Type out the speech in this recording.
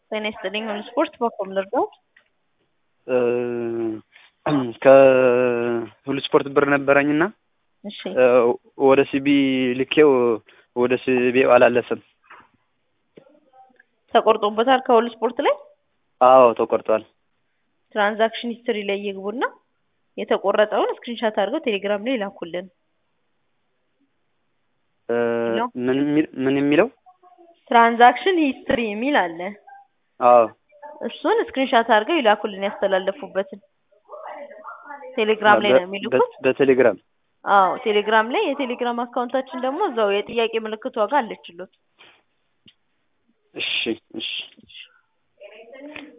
ጤና ይስጥልኝ። ሁሉ ስፖርት በኮም ልርዳው? ከሁሉ ስፖርት ብር ነበረኝና እሺ ወደ ሲቢ ልኬው ወደ ሲቢው አላለፈም። ተቆርጦበታል ከሁሉ ስፖርት ላይ? አዎ ተቆርጧል። ትራንዛክሽን ሂስትሪ ላይ ይግቡና የተቆረጠውን ስክሪንሻት አድርገው ቴሌግራም ላይ ላኩልን። ምን የሚለው ትራንዛክሽን ሂስትሪ የሚል አለ። አዎ እሱን ስክሪንሻት አድርገው ይላኩልን ያስተላለፉበትን። ቴሌግራም ላይ ነው የሚልኩት። በቴሌግራም አዎ ቴሌግራም ላይ የቴሌግራም አካውንታችን ደግሞ እዛው የጥያቄ ምልክቷ ጋር አለችሎት። እሺ